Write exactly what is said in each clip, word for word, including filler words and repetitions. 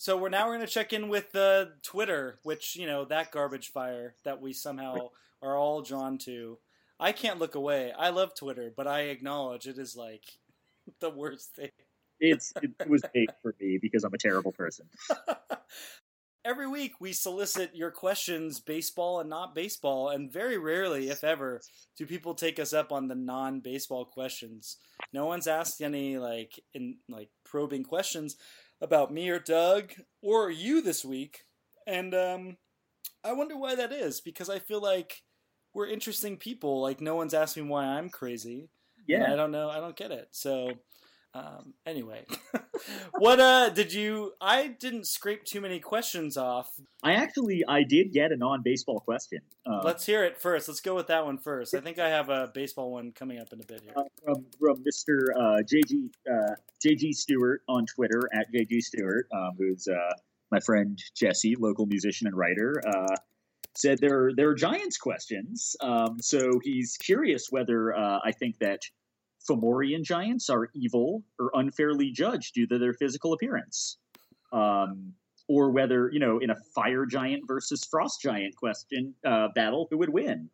So we're now we're going to check in with uh, Twitter, which, you know, that garbage fire that we somehow are all drawn to. I can't look away. I love Twitter, but I acknowledge it is like the worst thing. It's it was hate for me because I'm a terrible person. Every week we solicit your questions, baseball and not baseball, and very rarely, if ever, do people take us up on the non-baseball questions. No one's asked any like in like probing questions about me or Doug or you this week, and um, I wonder why that is, because I feel like we're interesting people. Like, no one's asked me why I'm crazy. Yeah, I don't know. I don't get it. So. Um, anyway, what uh did you? I didn't scrape too many questions off. I actually I did get a non-baseball question. Um, Let's hear it first. Let's go with that one first. I think I have a baseball one coming up in a bit here. Uh, from from Mister Uh, J G uh, J G Stewart on Twitter at J G Stewart, um, who's uh, my friend Jesse, local musician and writer. Uh, said there there are Giants questions. Um, so he's curious whether uh, I think that Fomorian giants are evil or unfairly judged due to their physical appearance, um, or whether, you know, in a fire giant versus frost giant question uh, battle, who would win?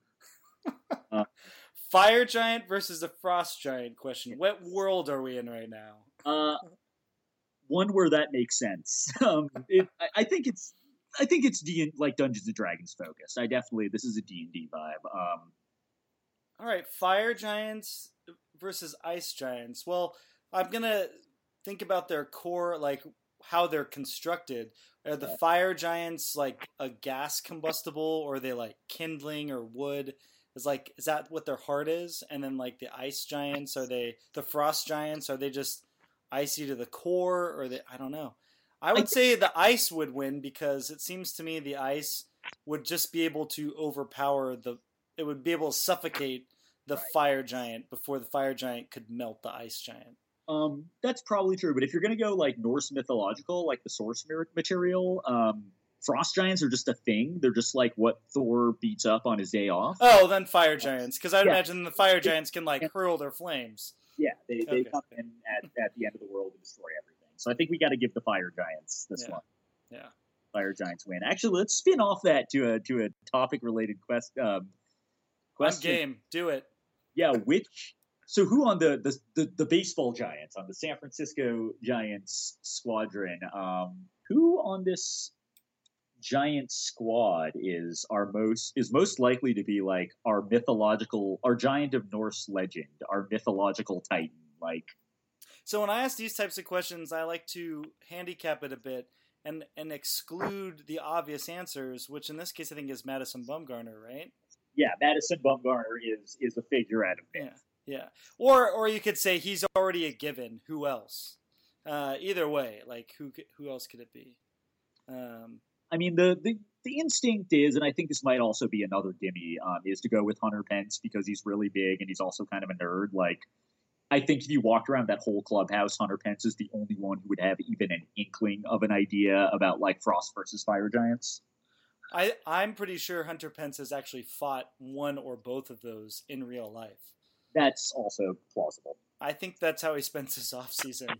Uh, fire giant versus a frost giant question. What world are we in right now? Uh, one where that makes sense. Um, it, I, I think it's, I think it's D- like Dungeons and Dragons focused. I definitely this is a D and D vibe. Um, All right, fire giants versus ice giants. Well, I'm gonna think about their core, like how they're constructed. Are the fire giants like a gas combustible, or are they like kindling or wood? Is like is that what their heart is? And then like the ice giants, are they the frost giants? Are they just icy to the core, or they? I don't know. I would say the ice would win, because it seems to me the ice would just be able to overpower the. It would be able to suffocate the right. fire giant before the fire giant could melt the ice giant. Um, that's probably true, but if you're going to go like Norse mythological, like the source material, um, frost giants are just a thing. They're just like what Thor beats up on his day off. Oh, then fire giants, because I'd yeah. imagine the fire giants can like hurl their flames. Yeah, they, they okay. come in at, at the end of the world and destroy everything. So I think we got to give the fire giants this yeah. one. Yeah, fire giants win. Actually, let's spin off that to a to a topic related quest. Um, question. I'm game. Do it. Yeah, which so who on the, the the the baseball Giants, on the San Francisco Giants squadron? Um, who on this Giant squad is our most is most likely to be like our mythological, our giant of Norse legend, our mythological titan? Like, so when I ask these types of questions, I like to handicap it a bit and and exclude the obvious answers, which in this case I think is Madison Bumgarner, right? Yeah, Madison Bumgarner is is a figure out of myth. Yeah, yeah. Or or you could say he's already a given. Who else? Uh, either way, like who who else could it be? Um, I mean, the, the the instinct is, and I think this might also be another gimme, um, is to go with Hunter Pence because he's really big and he's also kind of a nerd. Like, I think if you walked around that whole clubhouse, Hunter Pence is the only one who would have even an inkling of an idea about like Frost versus Fire Giants. I, I'm pretty sure Hunter Pence has actually fought one or both of those in real life. That's also plausible. I think that's how he spends his off season.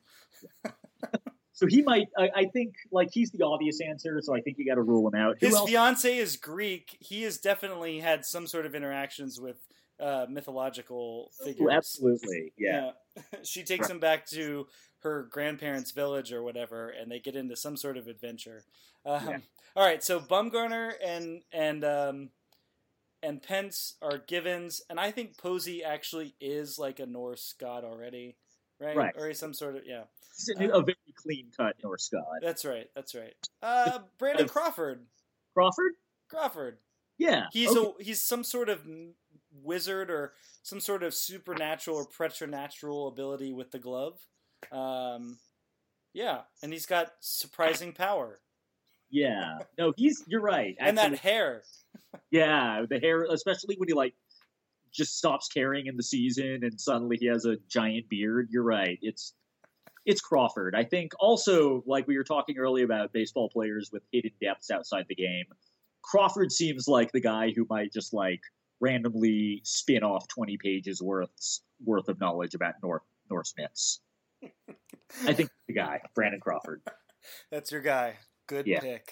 So he might, I, I think, like, he's the obvious answer, so I think you got to rule him out. Who His else? fiance is Greek. He has definitely had some sort of interactions with uh, mythological figures. Oh, absolutely, yeah. yeah. She takes him back to her grandparents' village or whatever, and they get into some sort of adventure. Um, yeah. All right, so Bumgarner and and um, and Pence are givens, and I think Posey actually is like a Norse god already, right? Right. Or some sort of yeah. He's a, a very clean-cut Norse god. That's right. That's right. Uh, Brandon Crawford. Crawford. Crawford. Yeah. He's okay. a he's some sort of wizard or some sort of supernatural or preternatural ability with the glove. Um, yeah, and he's got surprising power. Yeah. No, he's you're right. Actually, and that hair. Yeah, the hair, especially when he like just stops caring in the season and suddenly he has a giant beard. You're right. It's it's Crawford. I think also, like we were talking earlier about baseball players with hidden depths outside the game, Crawford seems like the guy who might just like randomly spin off twenty pages worth worth of knowledge about North Norse myths. I think the guy, Brandon Crawford. That's your guy. Good Yeah. pick.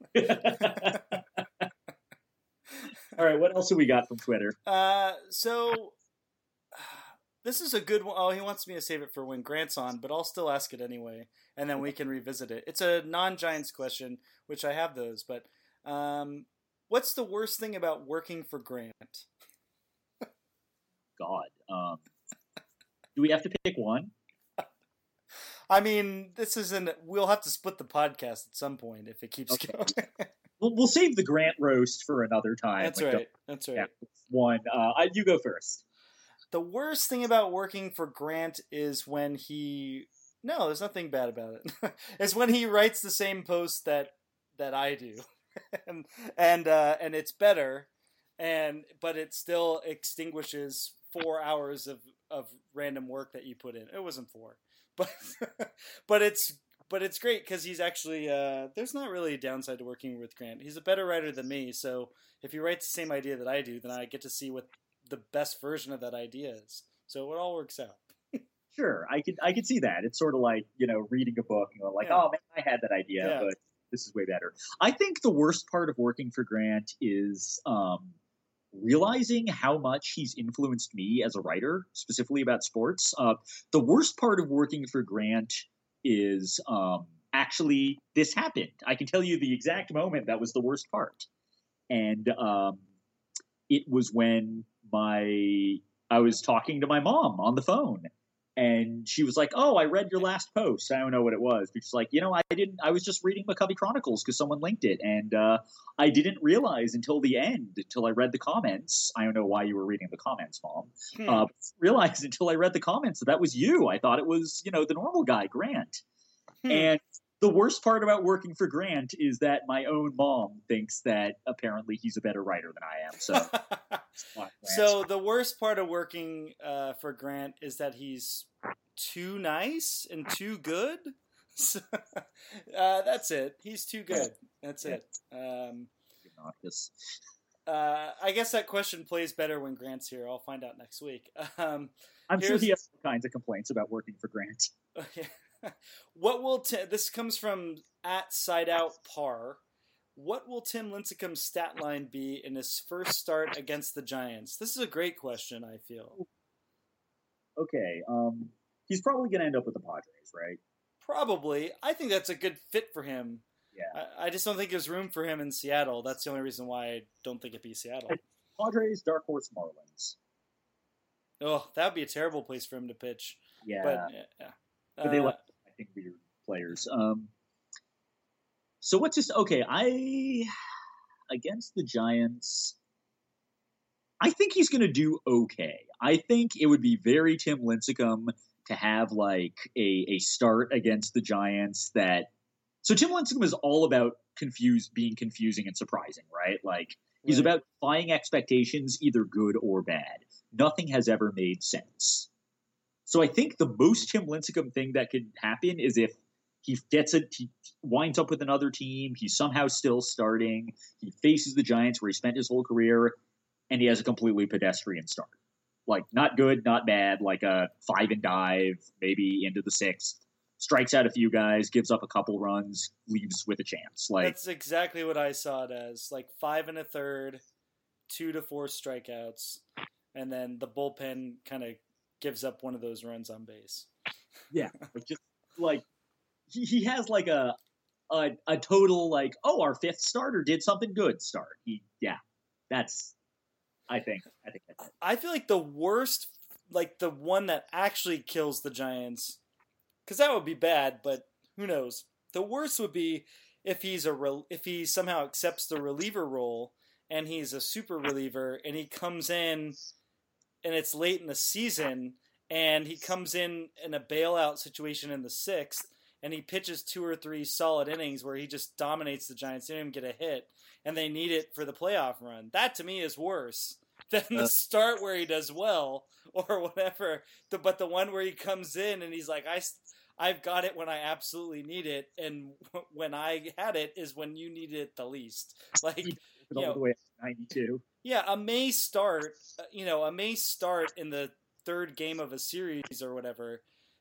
All right, what else have we got from Twitter? Uh, so this is a good one. Oh, he wants me to save it for when Grant's on, but I'll still ask it anyway, and then we can revisit it. It's a non-Giants question, which I have those, but um, what's the worst thing about working for Grant? God. Um, do we have to pick one? I mean, this isn't. We'll have to split the podcast at some point if it keeps Okay. going. We'll, we'll save the Grant roast for another time. That's Like, right. That's right. yeah, one. Uh, I, you go first. The worst thing about working for Grant is when he. No, there's nothing bad about it. It's when he writes the same post that that I do, and and uh, and it's better, and but it still extinguishes four hours of of random work that you put in. It wasn't four. But but it's but it's great because he's actually uh, there's not really a downside to working with Grant. He's a better writer than me, so if he writes the same idea that I do, then I get to see what the best version of that idea is. So it all works out. Sure, I could I could see that. It's sort of like, you know, reading a book and going like, Yeah. oh man, I had that idea, Yeah. but this is way better. I think the worst part of working for Grant is um, realizing how much he's influenced me as a writer, specifically about sports. Uh, the worst part of working for Grant is um, actually this happened. I can tell you the exact moment that was the worst part. And um, it was when my I was talking to my mom on the phone. And she was like, "Oh, I read your last post." I don't know what it was. Because like, you know, I didn't. I was just reading McCovey Chronicles because someone linked it, and uh, I didn't realize until the end, until I read the comments. I don't know why you were reading the comments, Mom. Hmm. Uh, realized until I read the comments that that was you. I thought it was, you know, the normal guy, Grant. Hmm. And the worst part about working for Grant is that my own mom thinks that apparently he's a better writer than I am. So. So the worst part of working uh, for Grant is that he's too nice and too good. So, uh, that's it. He's too good. That's it. Um, Obnoxious. uh, I guess that question plays better when Grant's here. I'll find out next week. Um, I'm sure Here's- he has all kinds of complaints about working for Grant. okay. What will Ti- this comes from at Side Out Par? What will Tim Lincecum's stat line be in his first start against the Giants? This is a great question, I feel. Okay, um, he's probably going to end up with the Padres, right? Probably. I think that's a good fit for him. Yeah. I, I just don't think there's room for him in Seattle. That's the only reason why I don't think it'd be Seattle. Padres, Dark Horse, Marlins. Oh, that would be a terrible place for him to pitch. Yeah, But, yeah. but they Uh, like, I think, weird players. Um, so what's this? Okay, I against the Giants. I think he's going to do okay. I think it would be very Tim Lincecum to have like a, a start against the Giants that. So Tim Lincecum is all about confused, being confusing and surprising, right? Like he's Right. about defying expectations, either good or bad. Nothing has ever made sense. So I think the most Tim Lincecum thing that could happen is if he gets it, he winds up with another team, he's somehow still starting, he faces the Giants where he spent his whole career, and he has a completely pedestrian start. Like, not good, not bad, like a five and dive, maybe into the sixth, strikes out a few guys, gives up a couple runs, leaves with a chance. Like That's exactly what I saw it as. Like five and a third, two to four strikeouts, and then the bullpen kind of gives up one of those runs on base. Yeah, like just like he, he has like a, a a total like, oh, our fifth starter did something good start. He yeah, that's I think I think that's it. I feel like the worst, like the one that actually kills the Giants, because that would be bad, but who knows? The worst would be if he's a rel- if he somehow accepts the reliever role and he's a super reliever and he comes in and it's late in the season and he comes in in a bailout situation in the sixth and he pitches two or three solid innings where he just dominates the Giants, they don't even get a hit, and they need it for the playoff run. That to me is worse than the Uh, start where he does well or whatever. The, but the one where he comes in and he's like, I, I've got it when I absolutely need it, and when I had it is when you needed it the least. Like, He you all know, the way up to ninety-two. yeah, a May start, uh, you know, a May start in the third game of a series or whatever,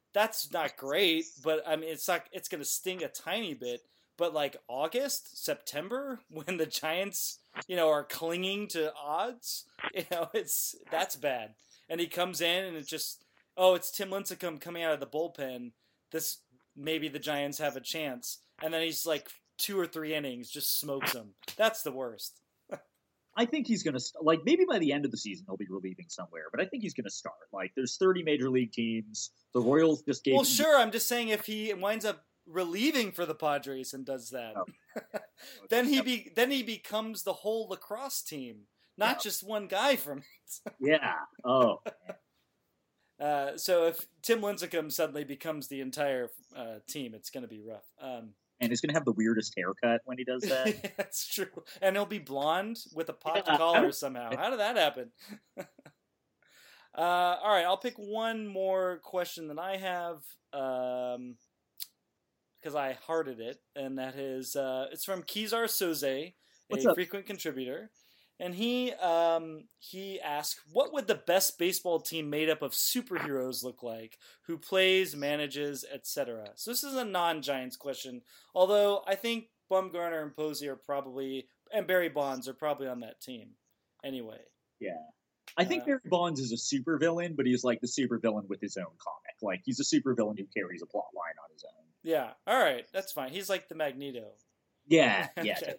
that's not great, but I mean, it's not. It's going to sting a tiny bit. But like August, September, when the Giants, you know, are clinging to odds, you know, it's that's bad. And he comes in and it just, oh, it's Tim Lincecum coming out of the bullpen. This maybe the Giants have a chance, and then he's like two or three innings, just smokes them. That's the worst. I think he's going to, like, maybe by the end of the season he'll be relieving somewhere, but I think he's going to start. Like, there's thirty major league teams. The Royals just gave Well, him sure, I'm just saying if he winds up relieving for the Padres and does that, oh. then he be then he becomes the whole lacrosse team, not yeah. just one guy from it. yeah. Oh. Uh, so if Tim Lincecum suddenly becomes the entire uh, team, it's going to be rough. Um, and he's going to have the weirdest haircut when he does that. Yeah, that's true. And he'll be blonde with a popped yeah, collar somehow. How did that happen? uh, all right, I'll pick one more question that I have um, because I hearted it, and that is uh, it's from Kizar Soze, a frequent contributor. And he um, he asked, what would the best baseball team made up of superheroes look like? Who plays, manages, et cetera? So this is a non-Giants question. Although I think Bumgarner and Posey are probably, and Barry Bonds are probably on that team. Anyway. Yeah. I think uh, Barry Bonds is a supervillain, but he's like the supervillain with his own comic. Like, he's a supervillain who carries a plot line on his own. Yeah. All right. That's fine. He's like the Magneto. Yeah. Yeah. Okay.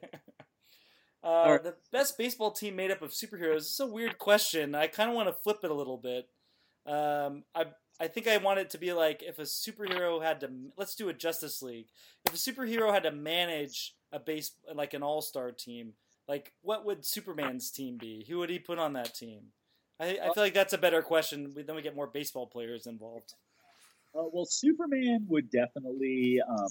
Uh, right. The best baseball team made up of superheroes. This is a weird question. I kind of want to flip it a little bit. Um, I I think I want it to be like if a superhero had to. Let's do a Justice League. If a superhero had to manage a base like an all-star team, like what would Superman's team be? Who would he put on that team? I, I feel like that's a better question. Then we get more baseball players involved. Uh, well, Superman would definitely. Um,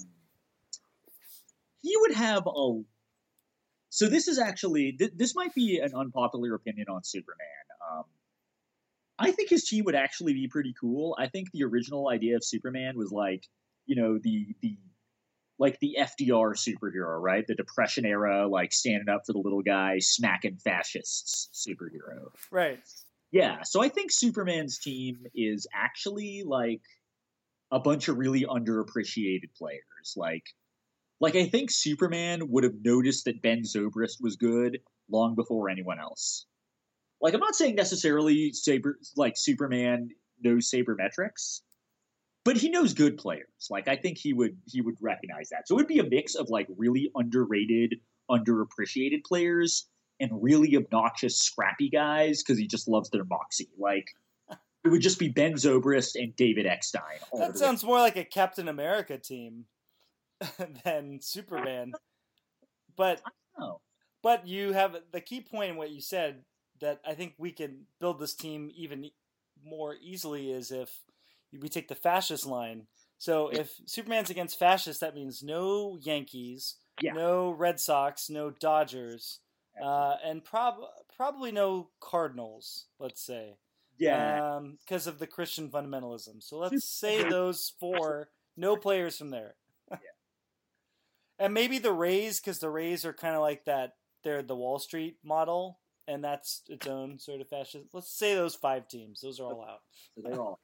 he would have a. So this is actually, th- this might be an unpopular opinion on Superman. Um, I think his team would actually be pretty cool. I think the original idea of Superman was like, you know, the, the like the F D R superhero, right? The Depression era, like standing up for the little guy, smacking fascists superhero. Right. Yeah, so I think Superman's team is actually like a bunch of really underappreciated players. Like, Like, I think Superman would have noticed that Ben Zobrist was good long before anyone else. Like, I'm not saying necessarily Saber, like Superman knows sabermetrics, but he knows good players. Like, I think he would he would recognize that. So it would be a mix of like really underrated, underappreciated players and really obnoxious, scrappy guys because he just loves their moxie. Like, it would just be Ben Zobrist and David Eckstein. That sounds more like a Captain America team than Superman. But but you have the key point in what you said that I think we can build this team even more easily is if we take the fascist line. So if Superman's against fascists, that means no Yankees, yeah. no Red Sox, no Dodgers, uh, and prob- probably no Cardinals, let's say. Yeah. Because um, of the Christian fundamentalism. So let's say those four, no players from there. Yeah. And maybe the Rays, because the Rays are kind of like that, they're the Wall Street model, and that's its own sort of fascist. Let's say those five teams. Those are all out. So they're all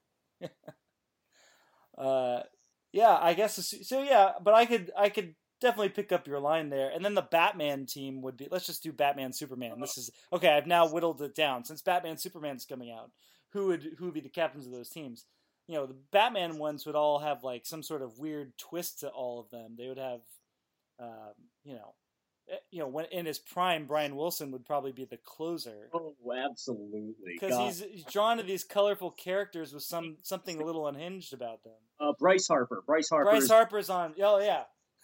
uh, yeah, I guess. So yeah, but I could, I could definitely pick up your line there. And then the Batman team would be. Let's just do Batman, Superman. This is okay. I've now whittled it down. Since Batman, Superman's coming out, who would who would be the captains of those teams? You know, the Batman ones would all have like some sort of weird twist to all of them. They would have, um, you know. You know, when in his prime, Brian Wilson would probably be the closer. Oh, absolutely! Because he's, he's drawn to these colorful characters with some something a little unhinged about them. Uh, Bryce Harper. Bryce Harper. Bryce Harper's on. Oh yeah.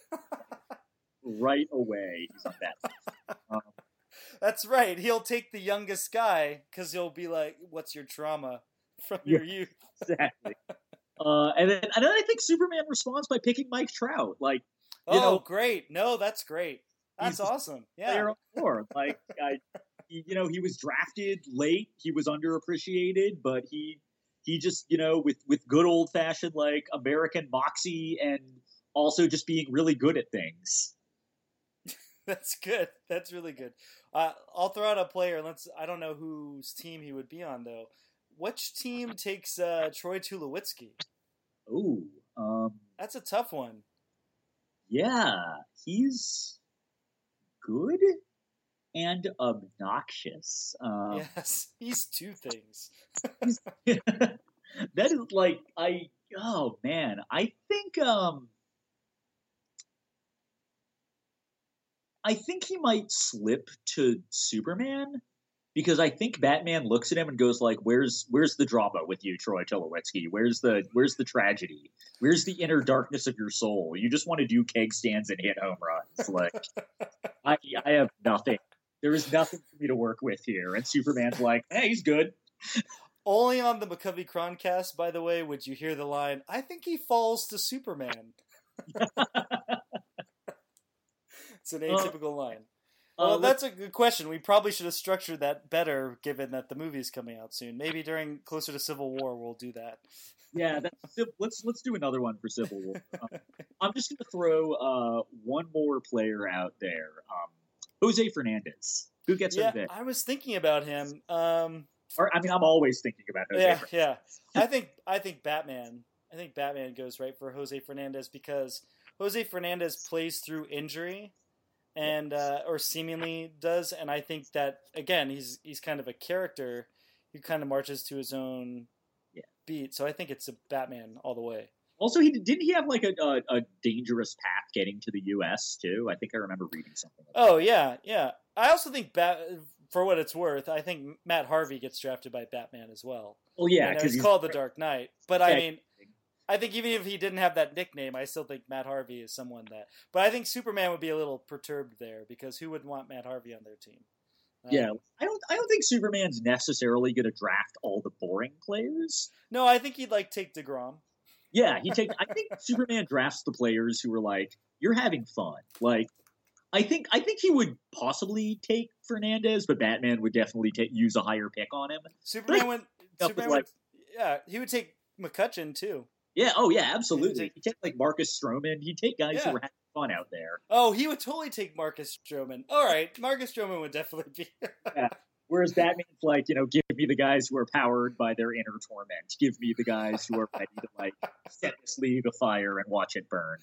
Right away, he's on that. Um, That's right. He'll take the youngest guy because he'll be like, "What's your trauma from yeah, your youth?" Exactly. uh, and then, and then I think Superman responds by picking Mike Trout. Like, you oh, know, great! No, that's great. That's awesome. Yeah. More. Like, I, he, you know, he was drafted late. He was underappreciated, but he, he just, you know, with, with good old fashioned, like American moxie and also just being really good at things. That's good. That's really good. Uh, I'll throw out a player. Let's, I don't know whose team he would be on though. Which team takes, uh, Troy Tulowitzki? Oh, um, That's a tough one. yeah, he's good and obnoxious. Um, Yes, he's two things. he's, that is like I. Oh man, I think um, I think he might slip to Superman because I think Batman looks at him and goes like, "Where's where's the drama with you, Troy Tulowitzki? Where's the where's the tragedy? Where's the inner darkness of your soul? You just want to do keg stands and hit home runs. Like I I have nothing. There is nothing for me to work with here." And Superman's like, "Hey, he's good." Only on the McCovey Croncast, by the way, would you hear the line, "I think he falls to Superman." It's an atypical uh, line. Well, uh, that's a good question. We probably should have structured that better, given that the movie's coming out soon. Maybe during closer to Civil War, we'll do that. Yeah, that's, let's let's do another one for Civil War. Um, I'm just going to throw uh, one more player out there, um, Jose Fernandez. Who gets yeah, Jose? I was thinking about him. Um, or I mean, I'm always thinking about Jose. Yeah, Fernandez. yeah. I think I think Batman. I think Batman goes right for Jose Fernandez because Jose Fernandez plays through injury. And uh, or seemingly does, and I think that again he's he's kind of a character who kind of marches to his own yeah. beat. So I think it's a Batman all the way. Also, he didn't he have like a, a, a dangerous path getting to the U S too? I think I remember reading something. Like oh yeah, yeah. I also think Bat for what it's worth, I think Matt Harvey gets drafted by Batman as well. Well, yeah, because he's, he's called the Dark Knight. But yeah, I mean. I think even if he didn't have that nickname, I still think Matt Harvey is someone that. But I think Superman would be a little perturbed there because who would want Matt Harvey on their team? Um, yeah, I don't. I don't think Superman's necessarily going to draft all the boring players. No, I think he'd like take DeGrom. Yeah, he take. I think Superman drafts the players who are like, "You're having fun." Like, I think. I think he would possibly take Fernandez, but Batman would definitely take, use a higher pick on him. Superman would. Superman would. Yeah, he would take McCutcheon too. Yeah, oh yeah, absolutely. He'd take like Marcus Stroman. He'd take guys yeah. who were having fun out there. Oh, he would totally take Marcus Stroman. All right, Marcus Stroman would definitely be. yeah. Whereas Batman's like, you know, give me the guys who are powered by their inner torment. Give me the guys who are ready to like set this league afire and watch it burn.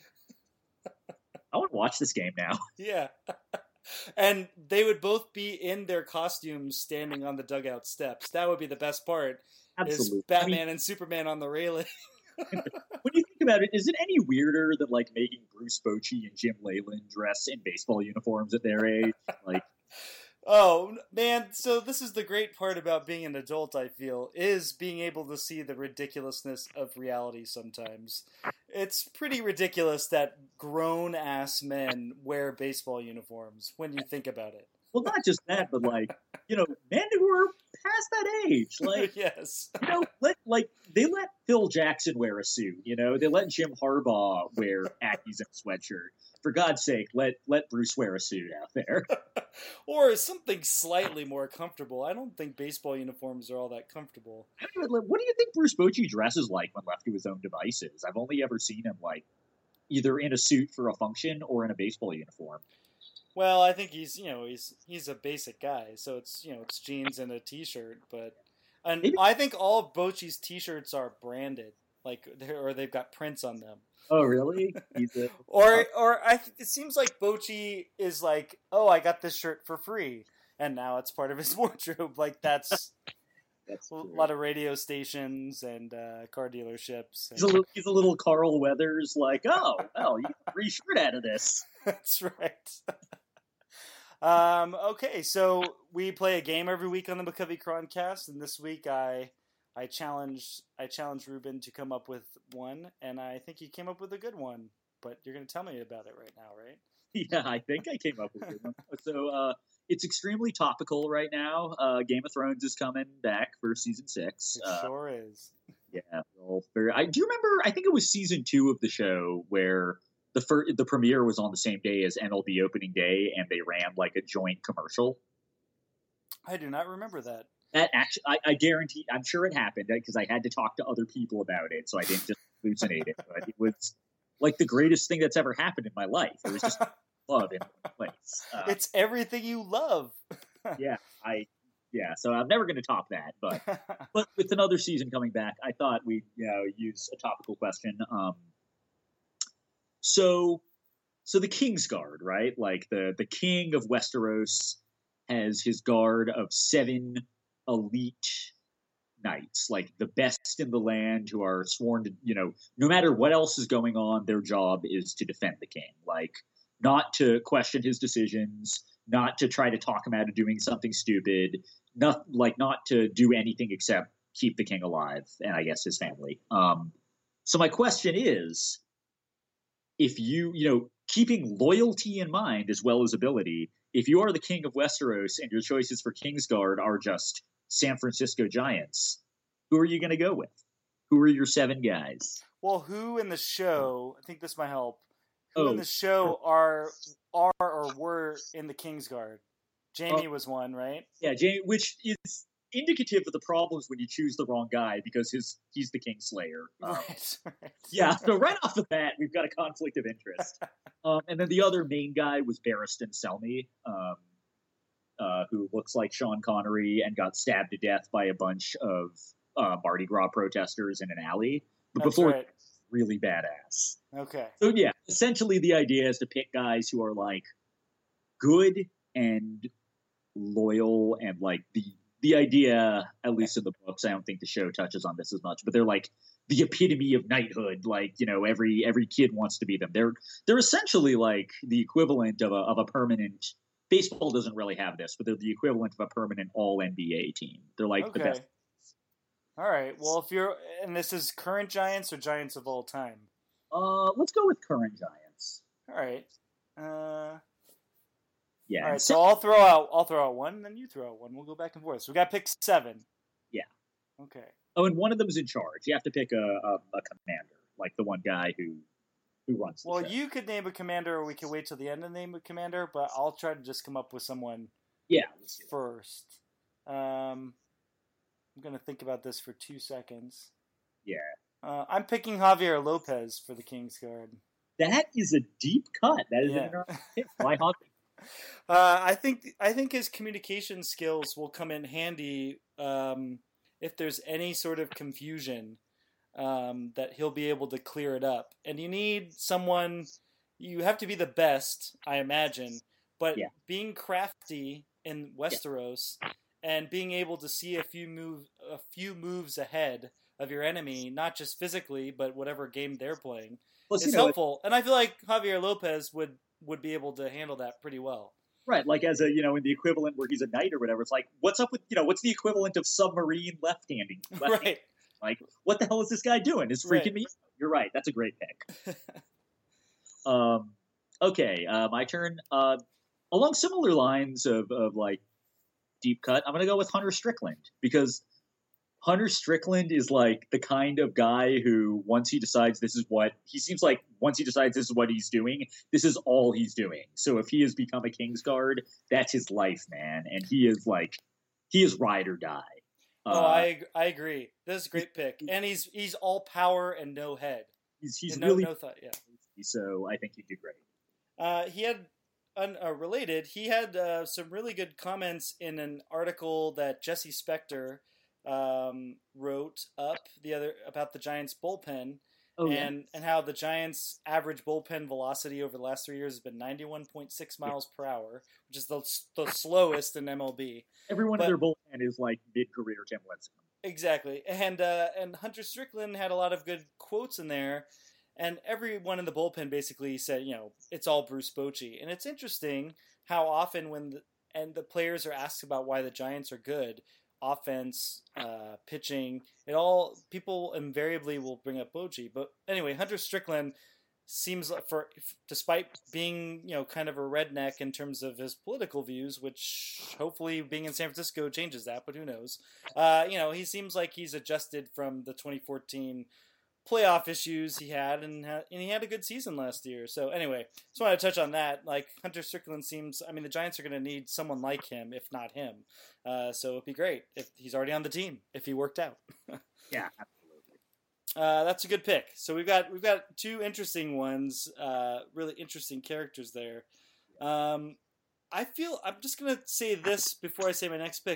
I want to watch this game now. Yeah. And they would both be in their costumes standing on the dugout steps. That would be the best part. Absolutely. Is Batman I mean, and Superman on the railing. When you think about it, is it any weirder than like making Bruce Bochy and Jim Leyland dress in baseball uniforms at their age? Like, oh man, so this is the great part about being an adult, I feel, is being able to see the ridiculousness of reality sometimes. It's pretty ridiculous that grown ass men wear baseball uniforms when you think about it. Well, not just that, but like, you know, men who are past that age, like, yes, you know, let like they let Phil Jackson wear a suit. You know, they let Jim Harbaugh wear khakis and a sweatshirt. For God's sake, let let Bruce wear a suit out there, or something slightly more comfortable. I don't think baseball uniforms are all that comfortable. What do you think Bruce Bochy dresses like when left to his own devices? I've only ever seen him like either in a suit for a function or in a baseball uniform. Well, I think he's, you know, he's he's a basic guy, so it's, you know, it's jeans and a t-shirt, but and Maybe. I think all of Bochy's t-shirts are branded, like, or they've got prints on them. Oh, really? He's a, or or I it seems like Bochy is like, oh, I got this shirt for free, and now it's part of his wardrobe. Like that's. That's a lot of radio stations and uh, car dealerships. And... He's, a little, he's a little Carl Weathers, like, oh, well, you get a free shirt out of this. That's right. um, okay, so we play a game every week on the McCovey Croncast, and this week I I challenged I challenged Ruben to come up with one, and I think he came up with a good one. But you're going to tell me about it right now, right? Yeah, I think I came up with a good one. So, uh, it's extremely topical right now. Uh, Game of Thrones is coming back for season six. It uh, sure is. Yeah. Well, very, I do you remember. I think it was season two of the show where the fir- the premiere was on the same day as M L B opening day, and they ran like a joint commercial. I do not remember that. That actually, I, I guarantee. I'm sure it happened because I had to talk to other people about it, so I didn't just hallucinate it. But it was like the greatest thing that's ever happened in my life. It was just. Love in one place. Uh, it's everything you love. yeah, I Yeah, so I'm never going to top that. But but with another season coming back, I thought we'd you know use a topical question. Um, so so the Kingsguard, right? Like the the king of Westeros has his guard of seven elite knights, like the best in the land, who are sworn to, you know, no matter what else is going on, their job is to defend the king, like not to question his decisions, not to try to talk him out of doing something stupid, not like not to do anything except keep the king alive and I guess his family. Um, so my question is, if you, you know, keeping loyalty in mind as well as ability, if you are the king of Westeros and your choices for Kingsguard are just San Francisco Giants, who are you going to go with? Who are your seven guys? Well, who in the show, I think this might help, who Oh, in the show are are or were in the Kingsguard? Jamie uh, was one, right? Yeah, Jamie, which is indicative of the problems when you choose the wrong guy because his he's the Kingslayer. Um, Right, right. Yeah, so right off the bat, we've got a conflict of interest. Um, and then the other main guy was Barristan Selmy, um, uh, who looks like Sean Connery and got stabbed to death by a bunch of uh, Mardi Gras protesters in an alley. But That's before, right. really badass. Okay. So yeah, essentially the idea is to pick guys who are like good and loyal and like the the idea, at least in the books, I don't think the show touches on this as much, but they're like the epitome of knighthood. Like, you know, every every kid wants to be them. They're they're essentially like the equivalent of a of a permanent. Baseball doesn't really have this, but they're the equivalent of a permanent All N B A team. They're like Okay. the best. All right. Well, if you're, and this is current Giants or Giants of all time? Uh, let's go with current Giants. All right. Uh, Yeah. all right. So I'll throw out, I'll throw out one, and then you throw out one. We'll go back and forth. So we got to pick seven. Yeah. Okay. Oh, and one of them is in charge. You have to pick a, a, a commander, like the one guy who who runs the Well, show. you could name a commander, or we could wait till the end to name a commander. But I'll try to just come up with someone. Yeah. Let's do it. First. Um, I'm gonna think about this for two seconds. Yeah. Uh, I'm picking Javier Lopez for the Kingsguard. That is a deep cut. That is Yeah. an interesting pick. Why Javier? Uh, I think I think his communication skills will come in handy um, if there's any sort of confusion, um, that he'll be able to clear it up. And you need someone. You have to be the best, I imagine, but Yeah. being crafty in Westeros and being able to see a few move a few moves ahead of your enemy, not just physically, but whatever game they're playing, Plus, is you know, helpful. And I feel like Javier Lopez would. would be able to handle that pretty well. right, like as a, you know, in the equivalent where he's a knight or whatever, it's like, what's up with, you know, what's the equivalent of submarine left-handing? left-handing? Right. Like, what the hell is this guy doing? It's freaking Right. me out. You're right. That's a great pick. um, okay, uh, my turn. Uh, along similar lines of, of like deep cut, I'm going to go with Hunter Strickland because Hunter Strickland is like the kind of guy who, once he decides this is what he seems like, once he decides this is what he's doing, this is all he's doing. So if he has become a Kingsguard, that's his life, man. And he is like, he is ride or die. Oh, Uh, I I agree. This is a great pick, and he's he's all power and no head. he's he's no, really no thought. Yeah. so. I think he'd do great. Uh, he had unrelated. He had uh, some really good comments in an article that Jesse Spector um, wrote up the other about the Giants bullpen. Oh, yeah. and and how the Giants' average bullpen velocity over the last three years has been ninety-one point six miles per hour, which is the the slowest in M L B. Everyone But- in their bullpen is like mid-career Tim Lincecum. Exactly, and uh, and Hunter Strickland had a lot of good quotes in there, and everyone in the bullpen basically said, you know, it's all Bruce Bochy, and it's interesting how often when the, and the players are asked about why the Giants are good. Offense, uh, pitching, it all people invariably will bring up Bochy. But anyway, Hunter Strickland seems like, for despite being you know kind of a redneck in terms of his political views, which hopefully being in San Francisco changes that, but who knows? Uh, you know, he seems like he's adjusted from the twenty fourteen playoff issues he had, and, ha- and he had a good season last year. So anyway, just want to touch on that. Like Hunter Strickland seems, I mean, the Giants are going to need someone like him, if not him. Uh, so it'd be great if he's already on the team, if he worked out. Yeah, absolutely. Uh, that's a good pick. So we've got we've got two interesting ones, uh, really interesting characters there. Um, I feel I'm just gonna say this before I say my next pick.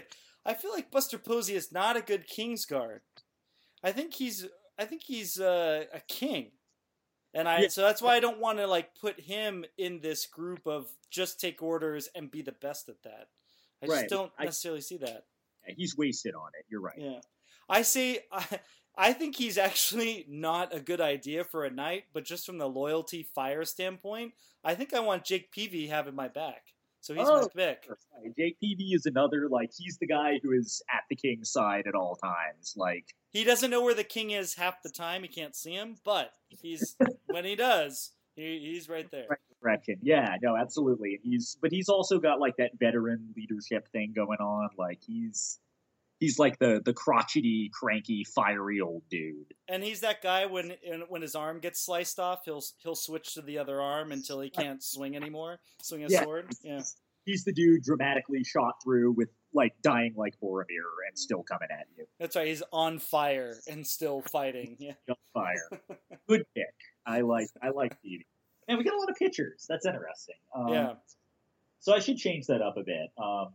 I feel like Buster Posey is not a good Kingsguard. I think he's I think he's uh, a king. And I, yeah. so that's why I don't want to like put him in this group of just take orders and be the best at that. I just right. don't necessarily I, see that. He's wasted on it. You're right. Yeah, I say I, I think he's actually not a good idea for a knight, but just from the loyalty fire standpoint, I think I want Jake Peavy having my back. So he's oh, my pick. Jake Peavy is another, like, he's the guy who is at the king's side at all times. Like, he doesn't know where the king is half the time. He can't see him, but he's when he does, he, he's right there. Direction. Yeah, no, absolutely. He's, but he's also got like that veteran leadership thing going on. Like he's, he's like the the crotchety, cranky, fiery old dude. And he's that guy when when his arm gets sliced off, he'll he'll switch to the other arm until he can't swing anymore. Swing a yeah. sword. Yeah. He's the dude dramatically shot through with like dying like Boromir and still coming at you. That's right. He's on fire and still fighting. Yeah. On fire. Good pick. I like I like Peavy. And we got a lot of pitchers. That's interesting. Um, yeah. So I should change that up a bit. Um,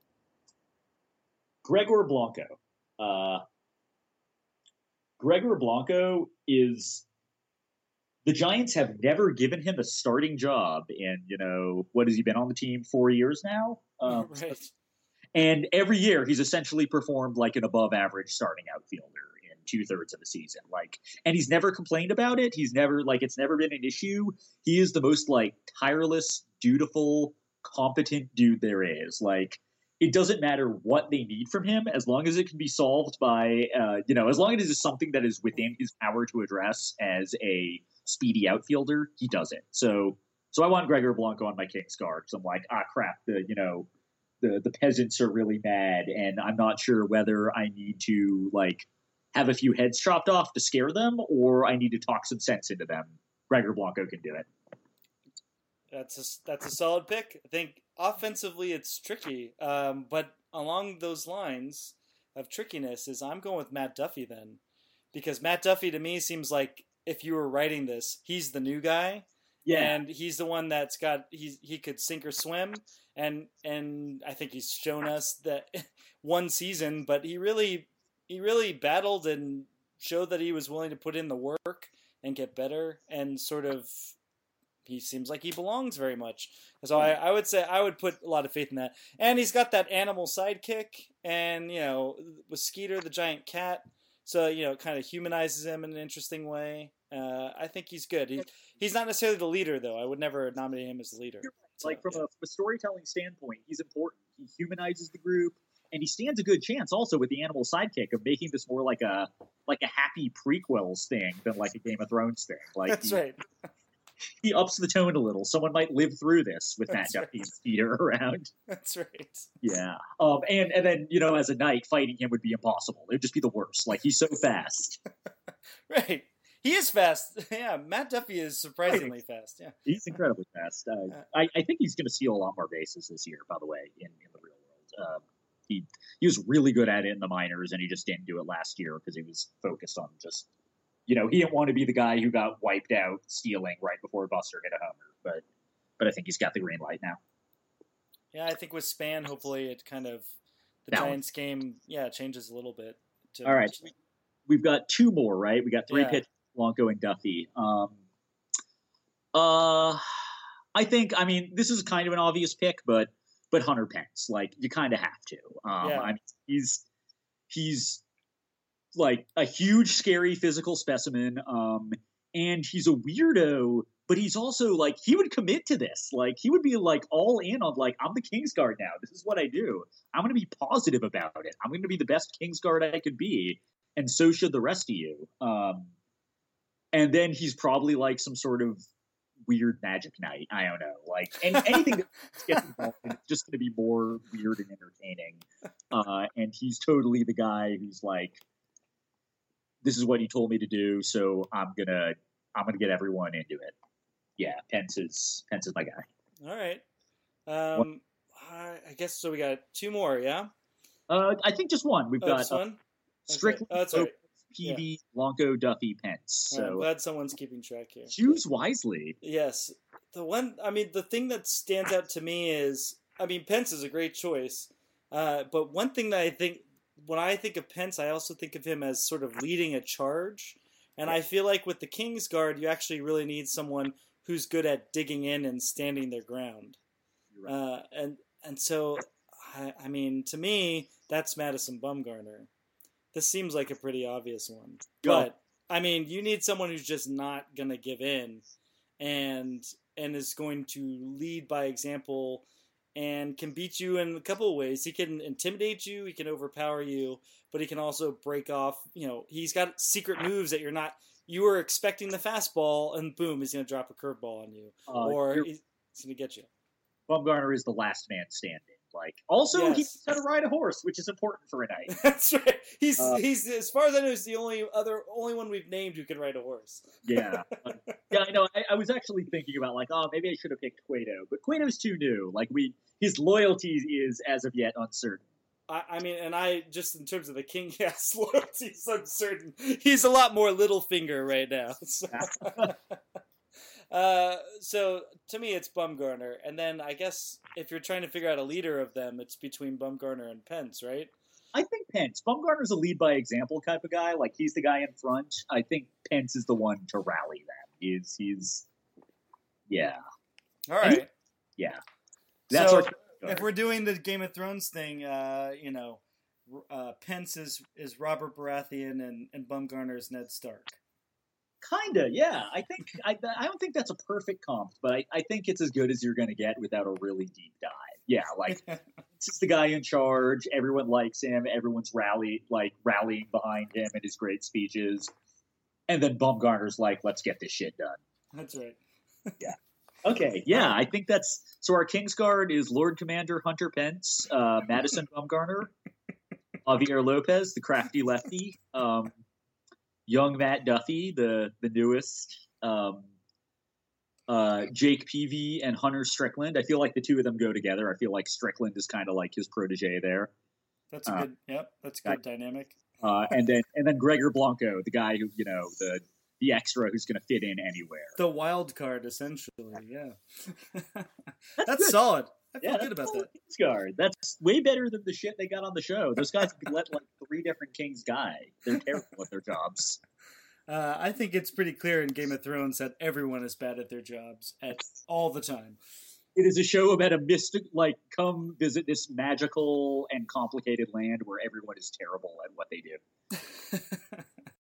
Gregor Blanco. Uh, Gregor Blanco is... The Giants have never given him a starting job in, you know, what has he been on the team? Four years now? Um, right. And every year he's essentially performed like an above-average starting outfielder in two-thirds of the season. Like, and he's never complained about it. He's never, like, it's never been an issue. He is the most, like, tireless, dutiful, competent dude there is. Like, it doesn't matter what they need from him as long as it can be solved by, uh, you know, as long as it is something that is within his power to address as a speedy outfielder, he does it. So, so I want Gregor Blanco on my Kingsguard because I'm like, ah, crap, the, you know, the, the peasants are really mad and I'm not sure whether I need to, like, have a few heads chopped off to scare them or I need to talk some sense into them. Gregor Blanco can do it. That's a, that's a solid pick. I think offensively it's tricky, um, but along those lines of trickiness is I'm going with Matt Duffy then. Because Matt Duffy to me seems like if you were writing this, he's the new guy. Yeah. And he's the one that's got, he's, he could sink or swim. And, and I think he's shown us that one season, but he really, he really battled and showed that he was willing to put in the work and get better and sort of, he seems like he belongs very much. So I, I would say I would put a lot of faith in that. And he's got that animal sidekick and, you know, with Skeeter, the giant cat. So, you know, it kind of humanizes him in an interesting way. Uh, I think he's good. He, he's not necessarily the leader, though. I would never nominate him as the leader. So, like, from, yeah. a, from a storytelling standpoint, he's important. He humanizes the group. And he stands a good chance also with the animal sidekick of making this more like a like a happy prequels thing than like a Game of Thrones thing. Like That's he, right. He ups the tone a little. Someone might live through this with Matt That's Duffy right. and Skeeter around. That's right. Yeah. Um. And and then you know, as a knight, fighting him would be impossible. It would just be the worst. Like he's so fast. Right. He is fast. Yeah. Matt Duffy is surprisingly right. fast. Yeah. He's incredibly fast. Uh, uh, I I think he's going to steal a lot more bases this year. By the way, in, in the real world. Um. He he was really good at it in the minors, and he just didn't do it last year because he was focused on just, you know, he didn't want to be the guy who got wiped out stealing right before Buster hit a homer. But but I think he's got the green light now. Yeah, I think with Span, hopefully it kind of the Balance. Giants game, yeah, changes a little bit. To All right, we've got two more, right? We got three yeah. pitchers, Blanco and Duffy. Um, uh, I think, I mean, this is kind of an obvious pick, but. But Hunter Pence, like you kind of have to. Um, yeah. I mean, he's he's like a huge, scary physical specimen, um, and he's a weirdo. But he's also like he would commit to this. Like he would be like all in on like I'm the Kingsguard now. This is what I do. I'm going to be positive about it. I'm going to be the best Kingsguard I could be, and so should the rest of you. Um, and then he's probably like some sort of weird magic night. I don't know. Like any, anything that gets involved in, it's just going to be more weird and entertaining. Uh, and he's totally the guy who's like, this is what he told me to do. So I'm going to, I'm going to get everyone into it. Yeah. Pence is, Pence is my guy. All right. Um, I guess so. We got two more. Yeah. Uh, I think just one. We've oh, got just one? Uh, strictly okay. oh, that's right. Peavy, yeah. Blanco, Duffy, Pence. So I'm glad someone's keeping track here. Choose wisely. Yes. The one, I mean, the thing that stands out to me is, I mean, Pence is a great choice, Uh, but one thing that I think, when I think of Pence, I also think of him as sort of leading a charge. And I feel like with the Kingsguard, you actually really need someone who's good at digging in and standing their ground. Right. Uh, and and so, I, I mean, to me, that's Madison Bumgarner. This seems like a pretty obvious one. Yeah. But, I mean, you need someone who's just not going to give in and and is going to lead by example and can beat you in a couple of ways. He can intimidate you, he can overpower you, but he can also break off, you know, he's got secret moves that you're not, you were expecting the fastball, and boom, he's going to drop a curveball on you. Uh, or he's going to get you. Bumgarner is the last man standing. Like, also, yes. he's got to ride a horse, which is important for a knight. That's right. He's, uh, he's as far as I know, he's the only other, only one we've named who can ride a horse. yeah. Yeah, I know. I, I was actually thinking about, like, oh, maybe I should have picked Cueto, but Cueto's too new. Like, we, his loyalty is, as of yet, uncertain. I, I mean, and I, just in terms of the king, yes, loyalty is uncertain. He's a lot more Littlefinger right now. So. Uh, so to me, it's Bumgarner, and then I guess if you're trying to figure out a leader of them, it's between Bumgarner and Pence, right? I think Pence. Bumgarner's a lead by example type of guy. Like, he's the guy in front. I think Pence is the one to rally them. He's, he's, yeah. All right. He, yeah. That's so our if we're doing the Game of Thrones thing, uh, you know, uh, Pence is, is Robert Baratheon and, and Bumgarner is Ned Stark. Kinda, yeah. I think I, I don't think that's a perfect comp, but I, I think it's as good as you're going to get without a really deep dive. Yeah, like this is the guy in charge. Everyone likes him. Everyone's rallied, like rallying behind him and his great speeches. And then Bumgarner's like, "Let's get this shit done." That's right. yeah. Okay. Yeah, I think that's so. Our Kingsguard is Lord Commander Hunter Pence, uh, Madison Bumgarner, Javier Lopez, the crafty lefty. Um, Young Matt Duffy, the the newest, um, uh, Jake Peavy and Hunter Strickland. I feel like the two of them go together. I feel like Strickland is kind of like his protege there. That's a uh, good. Yep, that's a good guy, dynamic. Uh, and then and then Gregor Blanco, the guy who you know the the extra who's going to fit in anywhere. The wild card, essentially. Yeah, that's, that's solid. I feel yeah, good about that. Kingsguard. That's way better than the shit they got on the show. Those guys let like three different kings die. They're terrible at their jobs. Uh, I think it's pretty clear in Game of Thrones that everyone is bad at their jobs at all the time. It is a show about a mystic, like, come visit this magical and complicated land where everyone is terrible at what they do.